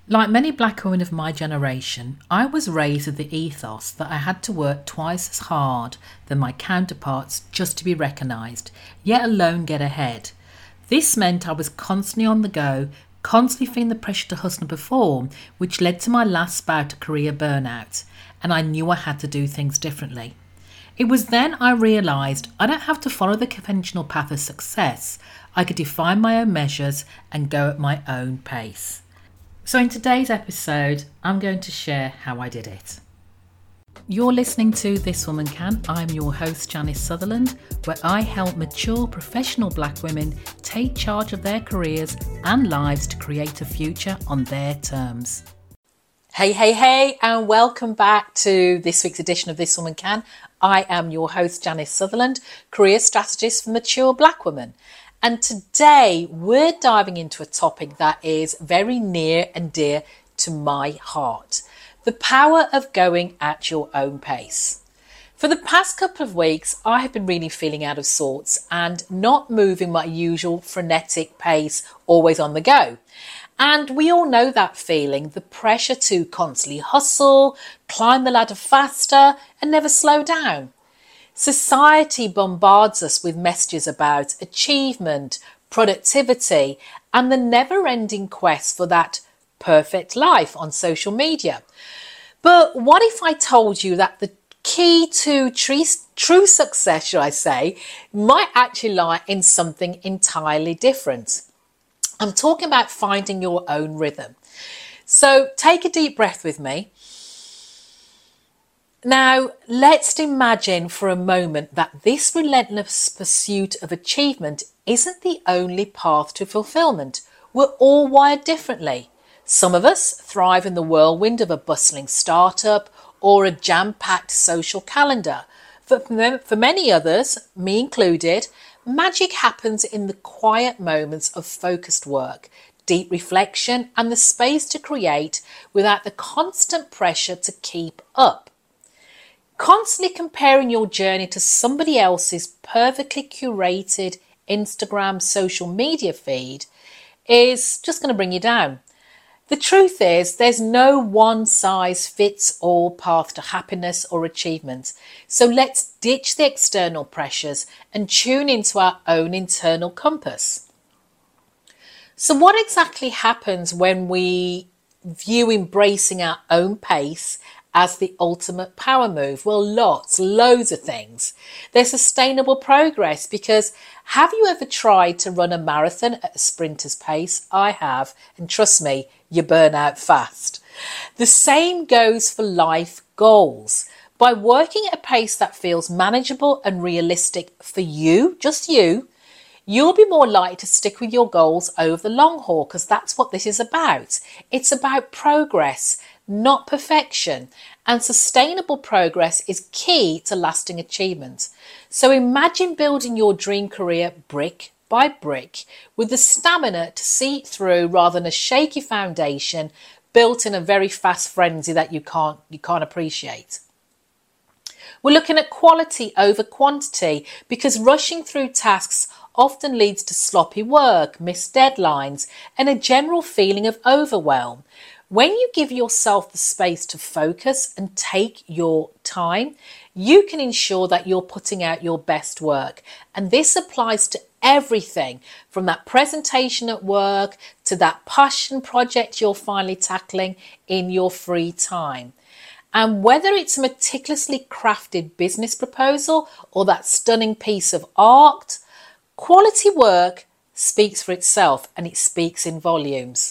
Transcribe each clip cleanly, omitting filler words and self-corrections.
Like many black women of my generation, I was raised with the ethos that I had to work twice as hard than my counterparts just to be recognised, yet alone get ahead. This meant I was constantly on the go, constantly feeling the pressure to hustle and perform, which led to my last bout of career burnout, and I knew I had to do things differently. It was then I realised I don't have to follow the conventional path of success. I could define my own measures and go at my own pace. So in today's episode, I'm going to share how I did it. You're listening to This Woman Can. I'm your host, Janice Sutherland, where I help mature professional black women take charge of their careers and lives to create a future on their terms. Hey, and welcome back to this week's edition of This Woman Can. I am your host, Janice Sutherland, career strategist for mature black women. And today we're diving into a topic that is very near and dear to my heart. The power of going at your own pace. For the past couple of weeks, I have been really feeling out of sorts and not moving my usual frenetic pace, always on the go. And we all know that feeling, the pressure to constantly hustle, climb the ladder faster and never slow down. Society bombards us with messages about achievement, productivity, and the never-ending quest for that perfect life on social media. But what if I told you that the key to true success, should I say, might actually lie in something entirely different? I'm talking about finding your own rhythm. So take a deep breath with me. Now, let's imagine for a moment that this relentless pursuit of achievement isn't the only path to fulfillment. We're all wired differently. Some of us thrive in the whirlwind of a bustling startup or a jam-packed social calendar. For many others, me included, magic happens in the quiet moments of focused work, deep reflection, and the space to create without the constant pressure to keep up. Constantly comparing your journey to somebody else's perfectly curated Instagram social media feed is just going to bring you down. The truth is, there's no one-size-fits-all path to happiness or achievement. So let's ditch the external pressures and tune into our own internal compass. So what exactly happens when we view embracing our own pace as the ultimate power move? Well, loads of things. There's sustainable progress, because have you ever tried to run a marathon at a sprinter's pace? I have, and trust me, you burn out fast. The same goes for life goals. By working at a pace that feels manageable and realistic for you, just you, you'll be more likely to stick with your goals over the long haul, because that's what this is about. It's about progress, not perfection, and sustainable progress is key to lasting achievement. So imagine building your dream career brick by brick with the stamina to see it through rather than a shaky foundation built in a very fast frenzy that you can't appreciate. We're looking at quality over quantity, because rushing through tasks often leads to sloppy work, missed deadlines, and a general feeling of overwhelm. When you give yourself the space to focus and take your time, you can ensure that you're putting out your best work. And this applies to everything from that presentation at work to that passion project you're finally tackling in your free time. And whether it's a meticulously crafted business proposal or that stunning piece of art, quality work speaks for itself, and it speaks in volumes.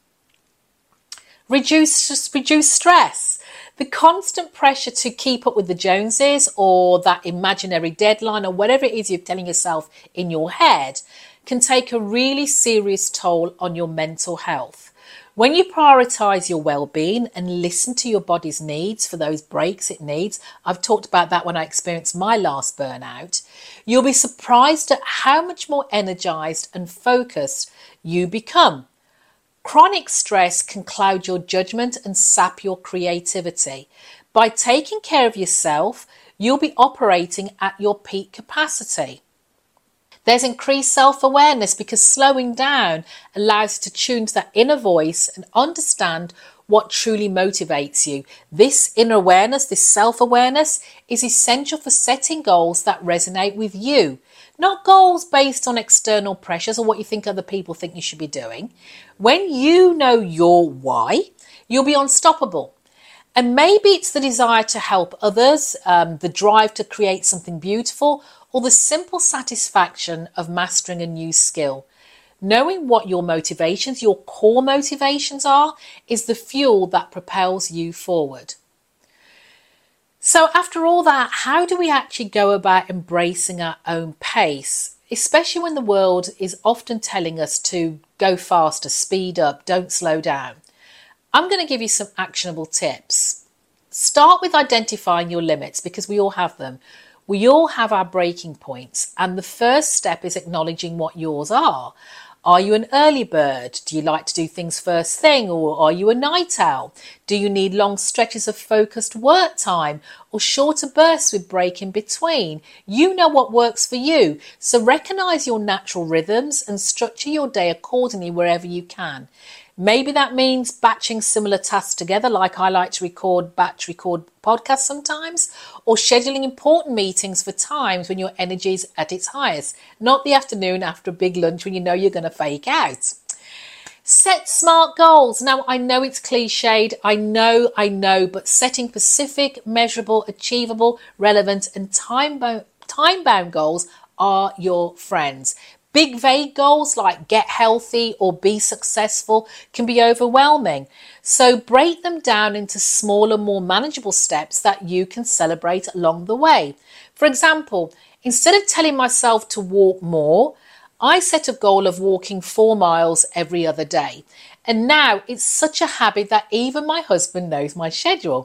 Reduce stress. The constant pressure to keep up with the Joneses or that imaginary deadline or whatever it is you're telling yourself in your head can take a really serious toll on your mental health. When you prioritise your well-being and listen to your body's needs for those breaks it needs, I've talked about that when I experienced my last burnout, you'll be surprised at how much more energised and focused you become. Chronic stress can cloud your judgment and sap your creativity. By taking care of yourself, you'll be operating at your peak capacity. There's increased self-awareness because slowing down allows you to tune to that inner voice and understand what truly motivates you. This inner awareness, this self-awareness, is essential for setting goals that resonate with you. Not goals based on external pressures or what you think other people think you should be doing. When you know your why, you'll be unstoppable. And maybe it's the desire to help others, the drive to create something beautiful, or the simple satisfaction of mastering a new skill. Knowing what your motivations, your core motivations are, is the fuel that propels you forward. So after all that, how do we actually go about embracing our own pace, especially when the world is often telling us to go faster, speed up, don't slow down? I'm going to give you some actionable tips. Start with identifying your limits, because we all have them. We all have our breaking points, and the first step is acknowledging what yours are. Are you an early bird? Do you like to do things first thing, or are you a night owl? Do you need long stretches of focused work time or shorter bursts with break in between? You know what works for you, so recognize your natural rhythms and structure your day accordingly wherever you can. Maybe that means batching similar tasks together, like I like to batch record podcasts sometimes, or scheduling important meetings for times when your energy is at its highest, not the afternoon after a big lunch when you know you're going to fake out. Set smart goals. Now, I know it's cliched, I know, but setting specific, measurable, achievable, relevant and time-bound goals are your friends. Big vague goals like get healthy or be successful can be overwhelming. So break them down into smaller, more manageable steps that you can celebrate along the way. For example, instead of telling myself to walk more, I set a goal of walking 4 miles every other day. And now it's such a habit that even my husband knows my schedule.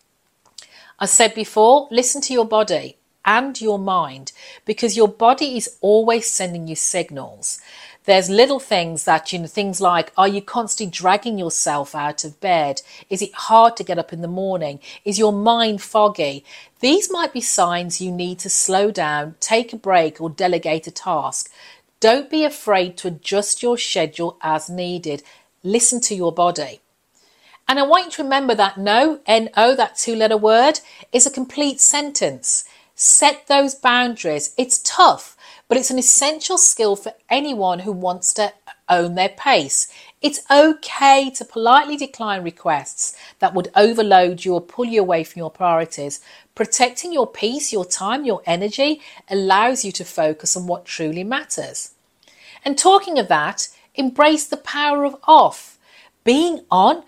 I said before, listen to your body and your mind, because your body is always sending you signals. There's little things that, things like, are you constantly dragging yourself out of bed? Is it hard to get up in the morning? Is your mind foggy? These might be signs you need to slow down, take a break, or delegate a task. Don't be afraid to adjust your schedule as needed. Listen to your body. And I want you to remember that no, N-O, that 2-letter word, is a complete sentence. Set those boundaries. It's tough, but it's an essential skill for anyone who wants to own their pace. It's okay to politely decline requests that would overload you or pull you away from your priorities. Protecting your peace, your time, your energy allows you to focus on what truly matters. And talking of that, embrace the power of off. Being on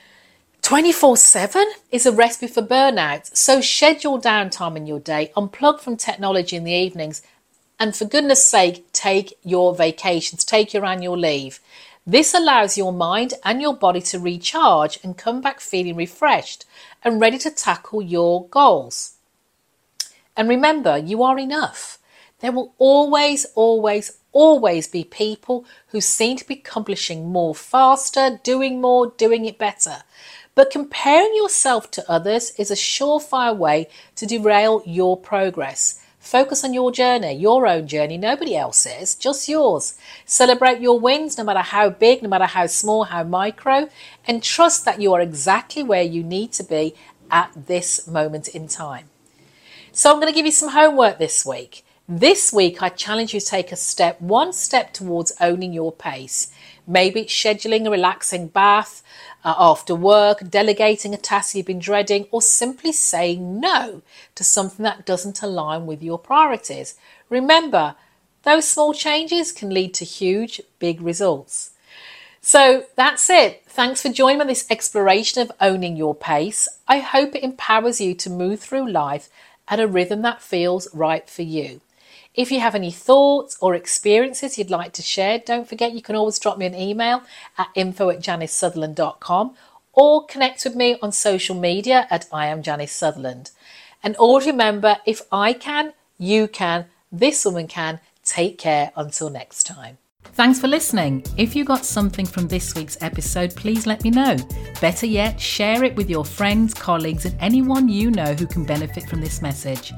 24/7 is a recipe for burnout, so schedule downtime in your day, unplug from technology in the evenings, and for goodness sake, take your vacations, take your annual leave. This allows your mind and your body to recharge and come back feeling refreshed and ready to tackle your goals. And remember, you are enough. There will always be people who seem to be accomplishing more faster, doing more, doing it better. But comparing yourself to others is a surefire way to derail your progress. Focus on your journey, your own journey, nobody else's, just yours. Celebrate your wins, no matter how big, no matter how small, how micro, and trust that you are exactly where you need to be at this moment in time. So I'm going to give you some homework this week. This week, I challenge you to take one step towards owning your pace. Maybe it's scheduling a relaxing bath after work, delegating a task you've been dreading, or simply saying no to something that doesn't align with your priorities. Remember, those small changes can lead to huge, big results. So that's it. Thanks for joining me on this exploration of owning your pace. I hope it empowers you to move through life at a rhythm that feels right for you. If you have any thoughts or experiences you'd like to share, don't forget you can always drop me an email at info@janicesutherland.com or connect with me on social media at I am Janice Sutherland. And always remember, if I can, you can, this woman can. Take care until next time. Thanks for listening. If you got something from this week's episode, please let me know. Better yet, share it with your friends, colleagues, and anyone you know who can benefit from this message.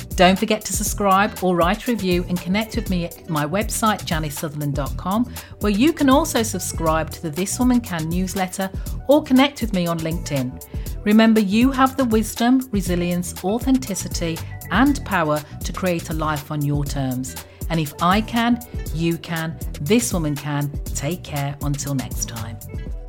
Don't forget to subscribe or write a review and connect with me at my website janisutherland.com, where you can also subscribe to the This Woman Can newsletter or connect with me on LinkedIn. Remember, you have the wisdom, resilience, authenticity and power to create a life on your terms. And if I can, you can, this woman can. Take care until next time.